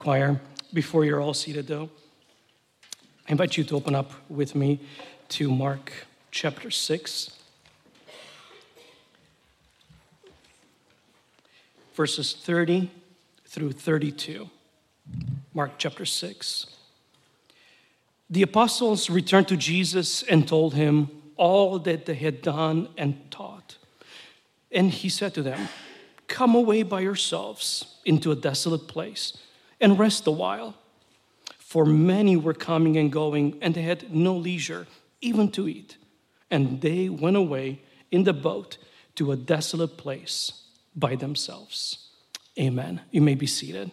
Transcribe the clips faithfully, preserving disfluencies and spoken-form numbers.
Choir, before you're all seated though, I invite you to open up with me to Mark chapter six, verses thirty through thirty-two. Mark chapter six. The apostles returned to Jesus and told him all that they had done and taught. And he said to them, "Come away by yourselves into a desolate place and rest a while." For many were coming and going, and they had no leisure even to eat. And they went away in the boat to a desolate place by themselves. Amen. You may be seated.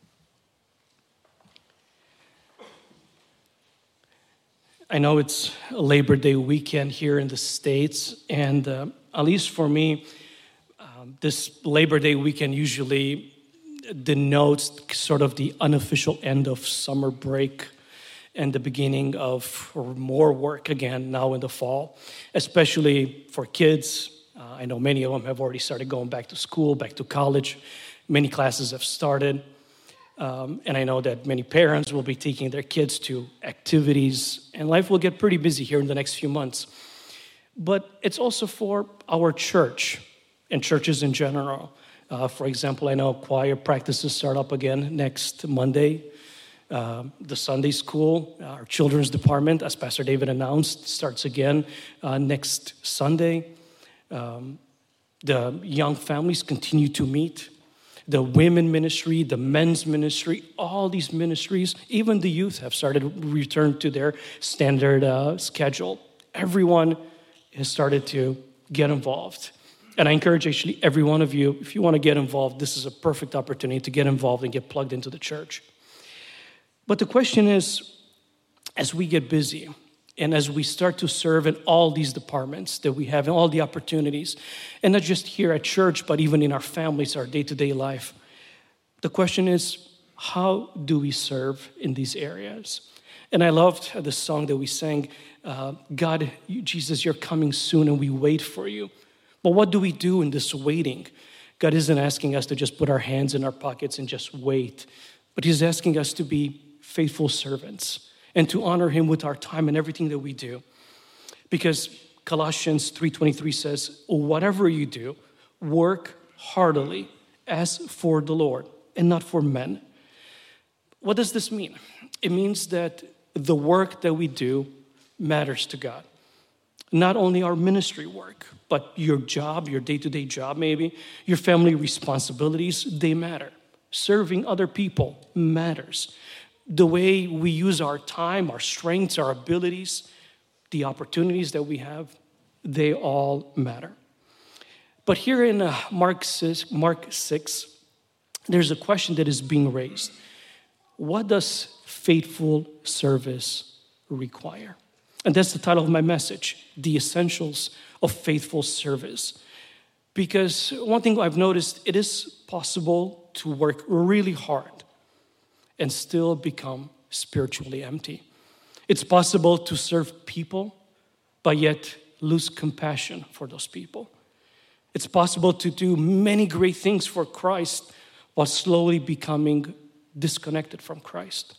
I know it's Labor Day weekend here in the States, and uh, at least for me, um, this Labor Day weekend usually denotes sort of the unofficial end of summer break and the beginning of more work again now in the fall, especially for kids. Uh, I know many of them have already started going back to school, back to college. Many classes have started. Um, and I know that many parents will be taking their kids to activities, and life will get pretty busy here in the next few months. But it's also for our church and churches in general. Uh, for example, I know choir practices start up again next Monday. Uh, the Sunday school, our children's department, as Pastor David announced, starts again uh, next Sunday. Um, the young families continue to meet. The women ministry, the men's ministry, all these ministries, even the youth have started to return to their standard uh, schedule. Everyone has started to get involved. And I encourage actually every one of you, if you want to get involved, this is a perfect opportunity to get involved and get plugged into the church. But the question is, as we get busy and as we start to serve in all these departments that we have and all the opportunities, and not just here at church, but even in our families, our day-to-day life, the question is, how do we serve in these areas? And I loved the song that we sang, uh, God, you, Jesus, you're coming soon and we wait for you. But what do we do in this waiting? God isn't asking us to just put our hands in our pockets and just wait, but he's asking us to be faithful servants and to honor him with our time and everything that we do. Because Colossians three twenty-three says, whatever you do, work heartily as for the Lord and not for men. What does this mean? It means that the work that we do matters to God. Not only our ministry work, but your job, your day-to-day job maybe, your family responsibilities, they matter. Serving other people matters. The way we use our time, our strengths, our abilities, the opportunities that we have, they all matter. But here in uh, Mark six, Mark six, there's a question that is being raised. What does faithful service require? And that's the title of my message, The Essentials of Faithful Service. Because one thing I've noticed, it is possible to work really hard and still become spiritually empty. It's possible to serve people, but yet lose compassion for those people. It's possible to do many great things for Christ while slowly becoming disconnected from Christ.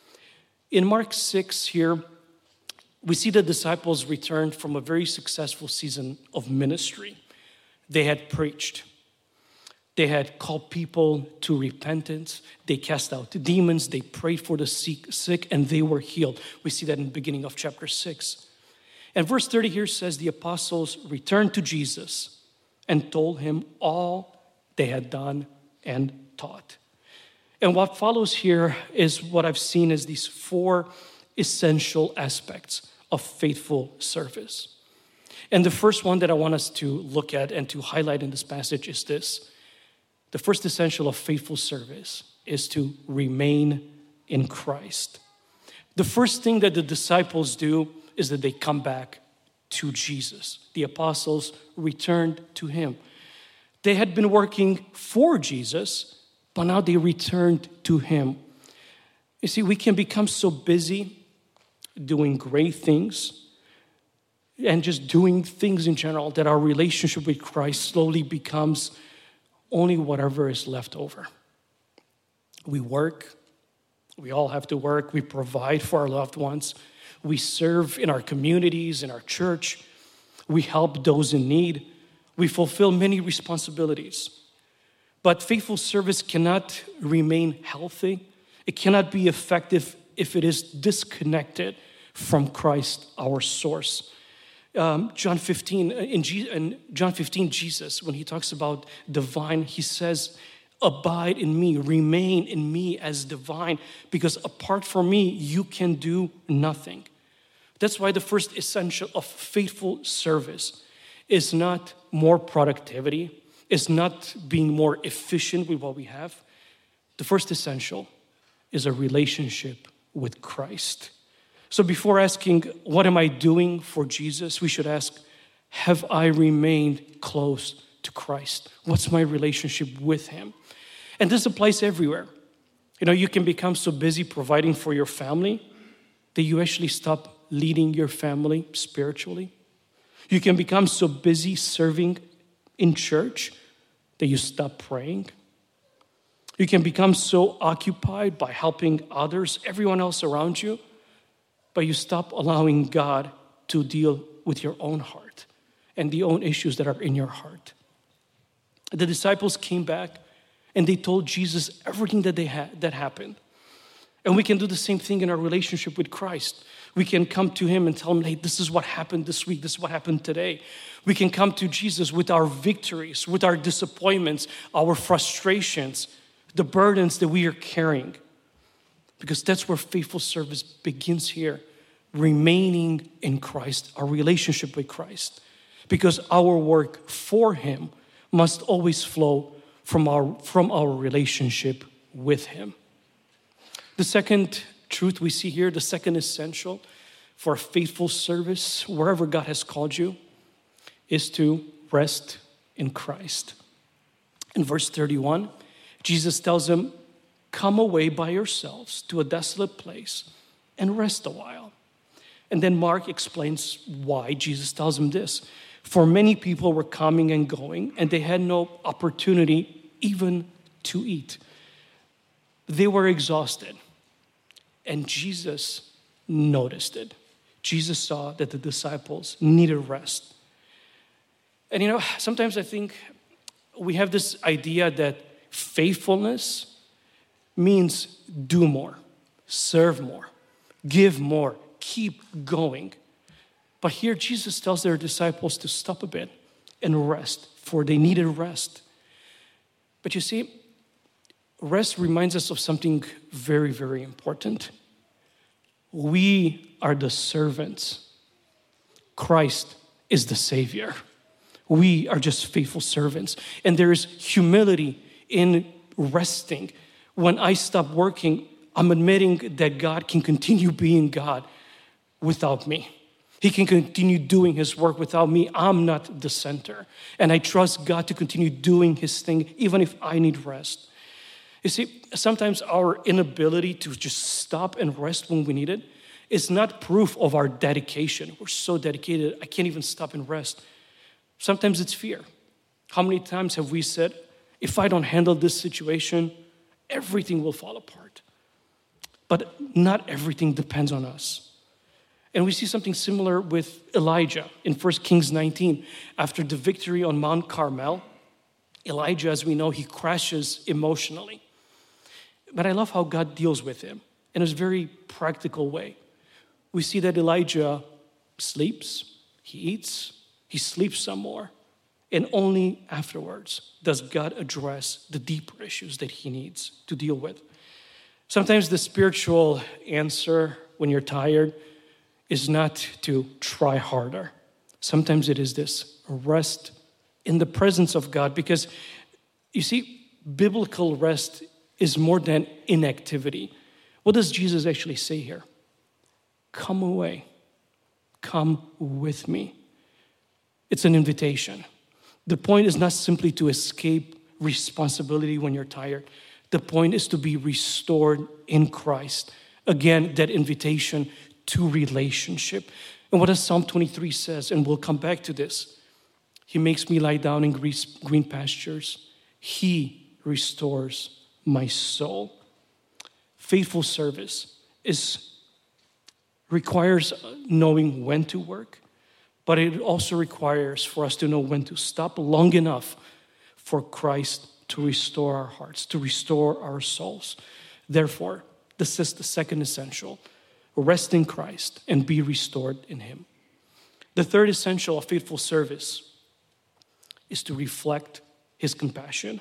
In Mark six here, we see the disciples returned from a very successful season of ministry. They had preached. They had called people to repentance. They cast out the demons. They prayed for the sick, and they were healed. We see that in the beginning of chapter six. And verse thirty here says the apostles returned to Jesus and told him all they had done and taught. And what follows here is what I've seen as these four essential aspects of faithful service. And the first one that I want us to look at and to highlight in this passage is this. The first essential of faithful service is to remain in Christ. The first thing that the disciples do is that they come back to Jesus. The apostles returned to him. They had been working for Jesus, but now they returned to him. You see, we can become so busy doing great things and just doing things in general that our relationship with Christ slowly becomes only whatever is left over. We work, We all have to work. We provide for our loved ones. We serve in our communities, in our church. We help those in need. We fulfill many responsibilities. But faithful service cannot remain healthy. It cannot be effective if it is disconnected from Christ, our source. Um, John fifteen, in, G- in John fifteen, Jesus, when he talks about the vine, he says, abide in me, remain in me as the vine, because apart from me, you can do nothing. That's why the first essential of faithful service is not more productivity, is not being more efficient with what we have. The first essential is a relationship with Christ. So before asking, what am I doing for Jesus? We should ask, have I remained close to Christ? What's my relationship with him? And this applies everywhere. You know, you can become so busy providing for your family that you actually stop leading your family spiritually. You can become so busy serving in church that you stop praying. You can become so occupied by helping others, everyone else around you, but you stop allowing God to deal with your own heart and the own issues that are in your heart. The disciples came back and they told Jesus everything that they had that happened. And we can do the same thing in our relationship with Christ. We can come to him and tell him, hey, this is what happened this week. This is what happened today. We can come to Jesus with our victories, with our disappointments, our frustrations, the burdens that we are carrying. Because that's where faithful service begins here. Remaining in Christ, our relationship with Christ. Because our work for him must always flow from our, from our relationship with him. The second truth we see here, the second essential for faithful service, wherever God has called you, is to rest in Christ. In verse thirty-one, Jesus tells them, come away by yourselves to a desolate place and rest a while. And then Mark explains why Jesus tells them this. For many people were coming and going, and they had no opportunity even to eat. They were exhausted. And Jesus noticed it. Jesus saw that the disciples needed rest. And you know, sometimes I think we have this idea that faithfulness means do more, serve more, give more, keep going. But here Jesus tells their disciples to stop a bit and rest, for they needed rest. But you see, rest reminds us of something very, very important. We are the servants. Christ is the Savior. We are just faithful servants. And there is humility in resting. When I stop working, I'm admitting that God can continue being God without me. He can continue doing his work without me. I'm not the center. And I trust God to continue doing his thing, even if I need rest. You see, sometimes our inability to just stop and rest when we need it is not proof of our dedication. We're so dedicated, I can't even stop and rest. Sometimes it's fear. How many times have we said, if I don't handle this situation, everything will fall apart? But not everything depends on us. And we see something similar with Elijah in First Kings nineteen. After the victory on Mount Carmel, Elijah, as we know, he crashes emotionally. But I love how God deals with him in a very practical way. We see that Elijah sleeps, he eats, he sleeps some more, and only afterwards does God address the deeper issues that he needs to deal with. Sometimes the spiritual answer when you're tired is not to try harder. Sometimes it is this, rest in the presence of God, because you see, biblical rest is more than inactivity. What does Jesus actually say here? Come away. Come with me. It's an invitation. The point is not simply to escape responsibility when you're tired. The point is to be restored in Christ. Again, that invitation to relationship. And what does Psalm twenty-three says, and we'll come back to this. He makes me lie down in green pastures. He restores my soul. faithful service is requires knowing when to work, but it also requires for us to know when to stop long enough for Christ to restore our hearts, to restore our souls. Therefore, this is the second essential. Rest in Christ and be restored in Him. The third essential of faithful service is to reflect His compassion.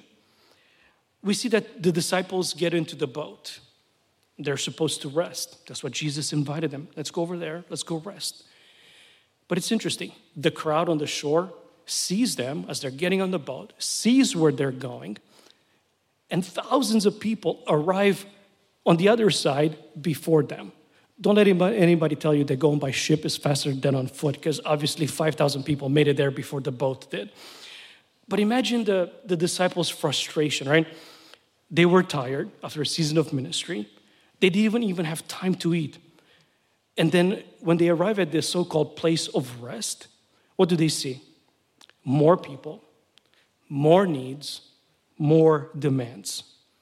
We see that the disciples get into the boat. They're supposed to rest. That's what Jesus invited them. Let's go over there. Let's go rest. But it's interesting. The crowd on the shore sees them as they're getting on the boat, sees where they're going, and thousands of people arrive on the other side before them. Don't let anybody, anybody tell you that going by ship is faster than on foot, because obviously five thousand people made it there before the boat did. But imagine the, the disciples' frustration, right? They were tired after a season of ministry. They didn't even have time to eat. And then when they arrive at this so-called place of rest, what do they see? More people, more needs, more demands.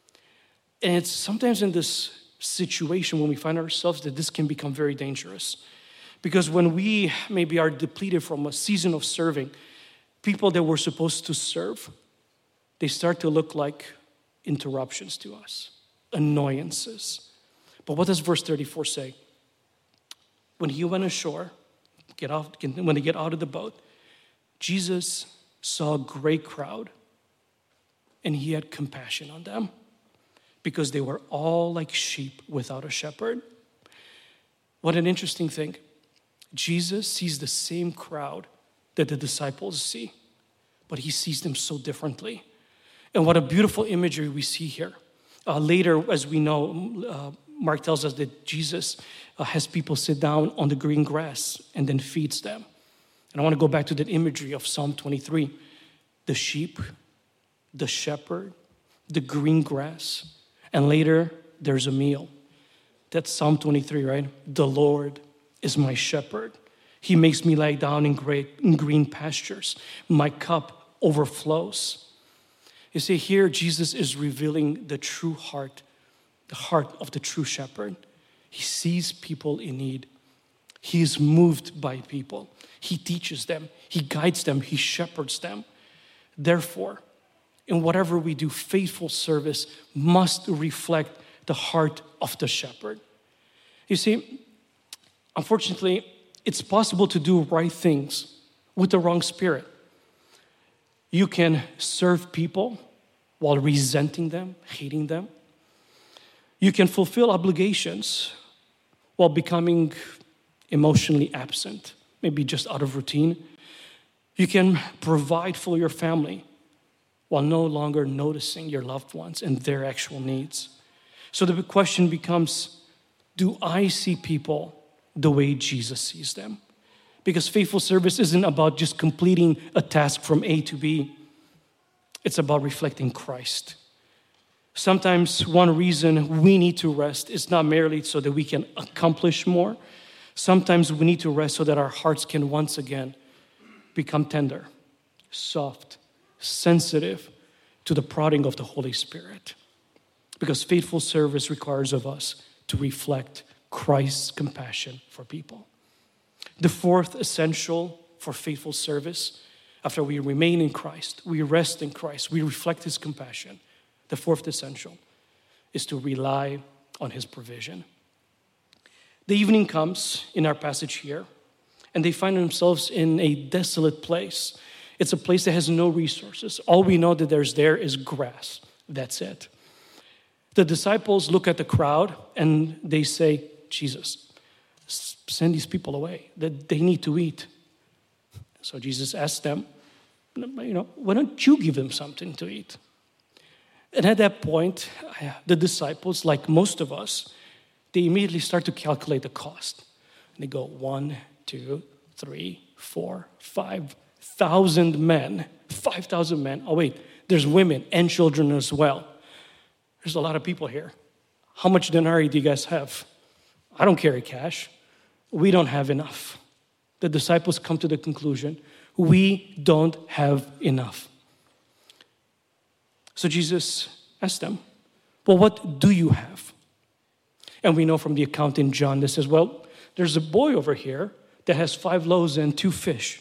And it's sometimes in this situation when we find ourselves that this can become very dangerous. Because when we maybe are depleted from a season of serving, people that we're supposed to serve, they start to look like interruptions to us, annoyances. But what does verse thirty-four say? When he went ashore, get off, when they get out of the boat, Jesus saw a great crowd and he had compassion on them because they were all like sheep without a shepherd. What an interesting thing. Jesus sees the same crowd that the disciples see, but he sees them so differently. And what a beautiful imagery we see here. Uh, later, as we know, uh, Mark tells us that Jesus uh, has people sit down on the green grass and then feeds them. And I want to go back to that imagery of Psalm twenty-three. The sheep, the shepherd, the green grass, and later there's a meal. That's Psalm twenty-three, right? The Lord is my shepherd. He makes me lie down in, great, in green pastures. My cup overflows. You see, here Jesus is revealing the true heart, the heart of the true shepherd. He sees people in need. He is moved by people. He teaches them. He guides them. He shepherds them. Therefore, in whatever we do, faithful service must reflect the heart of the shepherd. You see, unfortunately, it's possible to do right things with the wrong spirit. You can serve people while resenting them, hating them. You can fulfill obligations while becoming emotionally absent, maybe just out of routine. You can provide for your family while no longer noticing your loved ones and their actual needs. So the question becomes, do I see people the way Jesus sees them? Because faithful service isn't about just completing a task from A to B. It's about reflecting Christ. Sometimes one reason we need to rest is not merely so that we can accomplish more. Sometimes we need to rest so that our hearts can once again become tender, soft, sensitive to the prodding of the Holy Spirit. Because faithful service requires of us to reflect Christ's compassion for people. The fourth essential for faithful service, after we remain in Christ, we rest in Christ, we reflect His compassion. The fourth essential is to rely on His provision. The evening comes in our passage here, and they find themselves in a desolate place. It's a place that has no resources. All we know that there's there is grass. That's it. The disciples look at the crowd and they say, Jesus, send these people away, that they need to eat. So Jesus asks them, you know, why don't you give them something to eat? And at that point, the disciples, like most of us, they immediately start to calculate the cost. And they go, one, two, three, four, five thousand men, five thousand men. Oh wait, there's women and children as well. There's a lot of people here. How much denarii do you guys have? I don't carry cash. We don't have enough. The disciples come to the conclusion, we don't have enough. So Jesus asked them, well, what do you have? And we know from the account in John that says, well, there's a boy over here that has five loaves and two fish.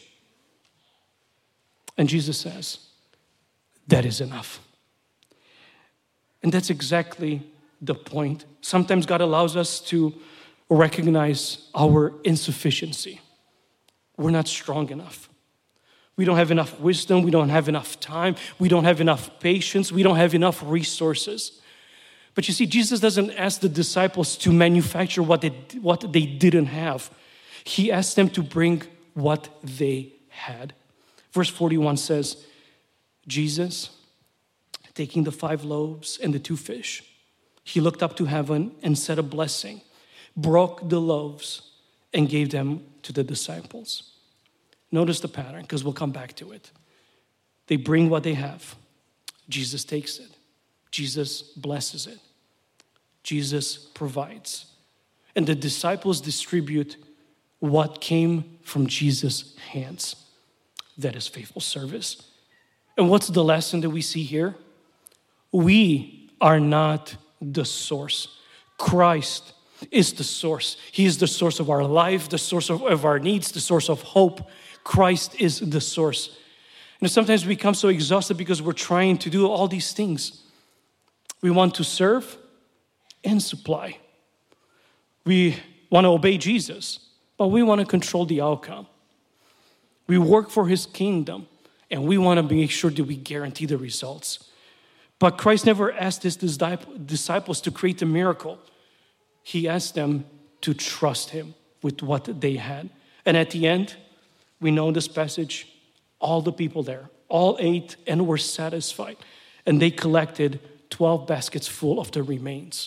And Jesus says, that is enough. And that's exactly the point. Sometimes God allows us to recognize our insufficiency. We're not strong enough. We don't have enough wisdom. We don't have enough time. We don't have enough patience. We don't have enough resources. But you see, Jesus doesn't ask the disciples to manufacture what they, what they didn't have. He asked them to bring what they had. Verse forty-one says, Jesus, taking the five loaves and the two fish, he looked up to heaven and said a blessing, broke the loaves, and gave them to the disciples. Notice the pattern, because we'll come back to it. They bring what they have. Jesus takes it. Jesus blesses it. Jesus provides. And the disciples distribute what came from Jesus' hands. That is faithful service. And what's the lesson that we see here? We are not the source. Christ is the source. He is the source of our life, the source of, of our needs, the source of hope. Christ is the source. And sometimes we become so exhausted because we're trying to do all these things. We want to serve and supply. We want to obey Jesus, but we want to control the outcome. We work for his kingdom, and we want to make sure that we guarantee the results. But Christ never asked his disciples to create a miracle. He asked them to trust him with what they had. And at the end, we know this passage, all the people there, all ate and were satisfied. And they collected twelve baskets full of the remains.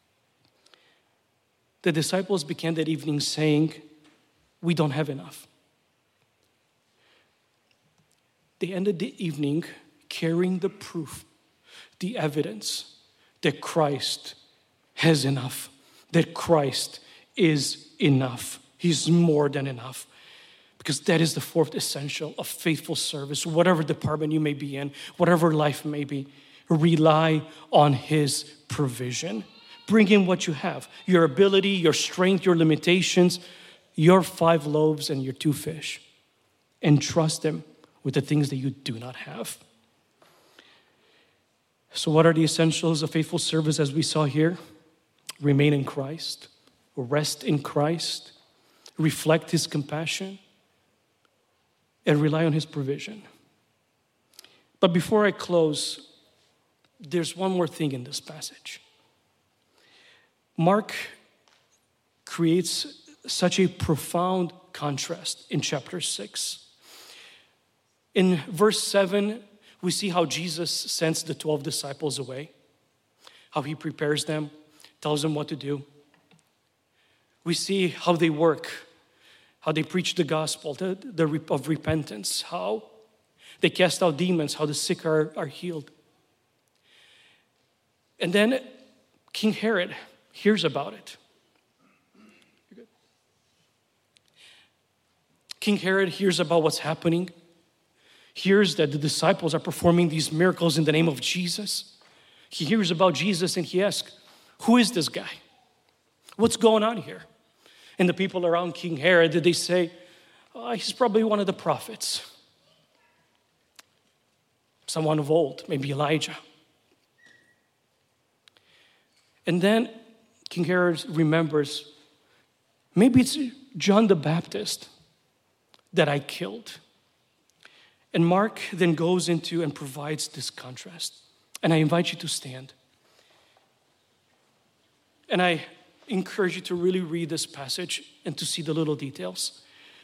The disciples began that evening saying, we don't have enough. They ended the evening carrying the proof, the evidence that Christ has enough, that Christ is enough. He's more than enough. Because that is the fourth essential of faithful service. Whatever department you may be in, whatever life may be, rely on his provision. Bring in what you have, your ability, your strength, your limitations, your five loaves and your two fish, and trust him with the things that you do not have. So what are the essentials of faithful service as we saw here? Remain in Christ, rest in Christ, reflect his compassion, and rely on his provision. But before I close, there's one more thing in this passage. Mark creates such a profound contrast in chapter six. In verse seven, we see how Jesus sends the twelve disciples away, how he prepares them, tells them what to do. We see how they work, how they preach the gospel the, the, of repentance, how they cast out demons, how the sick are, are healed. And then King Herod hears about it. King Herod hears about what's happening, hears that the disciples are performing these miracles in the name of Jesus. He hears about Jesus and he asks, who is this guy? What's going on here? And the people around King Herod, they say, oh, he's probably one of the prophets. Someone of old, maybe Elijah. And then King Herod remembers, maybe it's John the Baptist that I killed. And Mark then goes into and provides this contrast. And I invite you to stand. And I encourage you to really read this passage and to see the little details.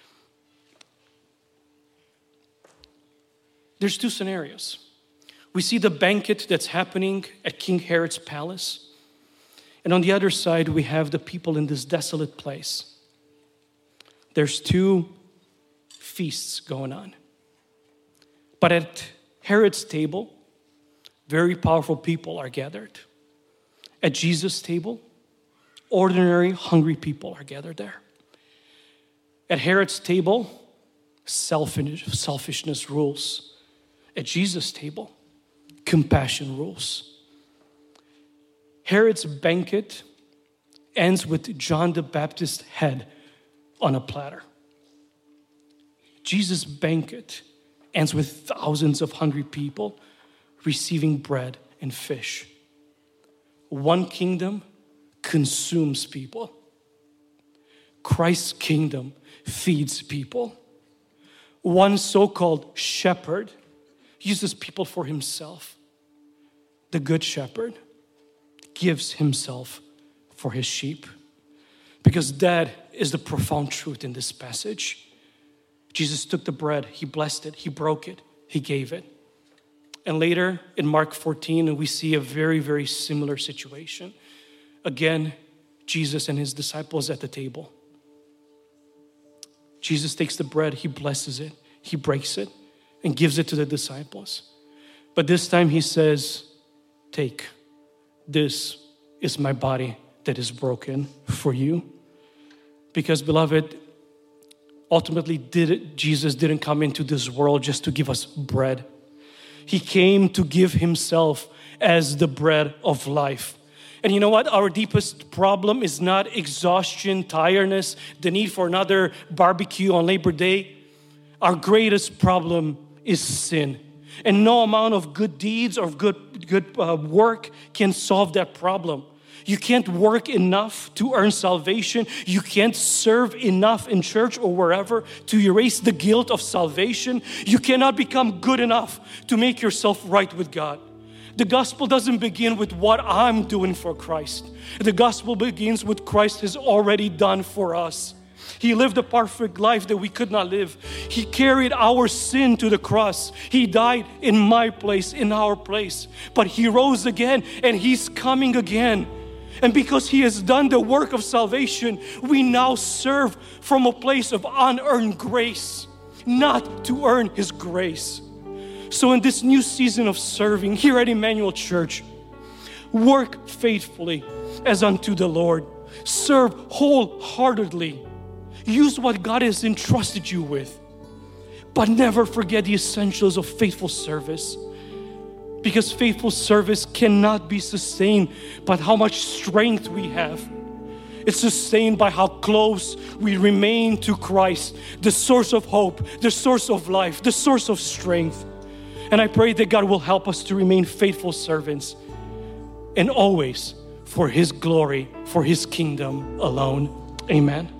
There's two scenarios. We see the banquet that's happening at King Herod's palace. And on the other side, we have the people in this desolate place. There's two feasts going on. But at Herod's table, very powerful people are gathered. At Jesus' table, ordinary, hungry people are gathered there. At Herod's table, selfish, selfishness rules. At Jesus' table, compassion rules. Herod's banquet ends with John the Baptist's head on a platter. Jesus' banquet ends with thousands of hungry people receiving bread and fish. One kingdom consumes people. Christ's kingdom feeds people. One so-called shepherd uses people for himself. The good shepherd gives himself for his sheep. Because that is the profound truth in this passage. Jesus took the bread, he blessed it, he broke it, he gave it. And later in Mark fourteen, we see a very, very similar situation. Again, Jesus and his disciples at the table. Jesus takes the bread, he blesses it, he breaks it, and gives it to the disciples. But this time he says, take, this is my body that is broken for you. Because beloved, ultimately did it, Jesus didn't come into this world just to give us bread. He came to give himself as the bread of life. And you know what? Our deepest problem is not exhaustion, tiredness, the need for another barbecue on Labor Day. Our greatest problem is sin. And no amount of good deeds or good, good uh, work can solve that problem. You can't work enough to earn salvation. You can't serve enough in church or wherever to erase the guilt of salvation. You cannot become good enough to make yourself right with God. The gospel doesn't begin with what I'm doing for Christ. The gospel begins with Christ has already done for us. He lived a perfect life that we could not live. He carried our sin to the cross. He died in my place, in our place. But He rose again and He's coming again. And because He has done the work of salvation, we now serve from a place of unearned grace, not to earn His grace. So in this new season of serving here at Emmanuel Church, work faithfully as unto the Lord. Serve wholeheartedly. Use what God has entrusted you with. But never forget the essentials of faithful service. Because faithful service cannot be sustained by how much strength we have. It's sustained by how close we remain to Christ, the source of hope, the source of life, the source of strength. And I pray that God will help us to remain faithful servants and always for His glory, for His kingdom alone. Amen.